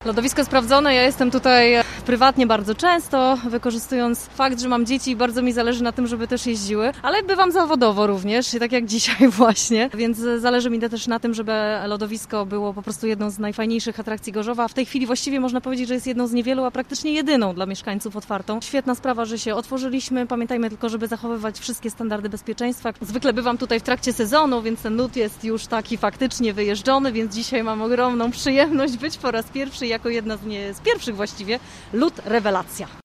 Lodowisko sprawdzone, ja jestem tutaj prywatnie bardzo często, wykorzystując fakt, że mam dzieci i bardzo mi zależy na tym, żeby też jeździły, ale bywam zawodowo również, tak jak dzisiaj właśnie, więc zależy mi też na tym, żeby lodowisko było po prostu jedną z najfajniejszych atrakcji Gorzowa, a w tej chwili właściwie można powiedzieć, że jest jedną z niewielu, a praktycznie jedyną dla mieszkańców otwartą. Świetna sprawa, że się otworzyliśmy, pamiętajmy tylko, żeby zachowywać wszystkie standardy bezpieczeństwa. Zwykle bywam tutaj w trakcie sezonu, więc ten lód jest już taki faktycznie wyjeżdżony, więc dzisiaj mam ogromną przyjemność być po raz pierwszy jako jedna z pierwszych właściwie lód rewelacja.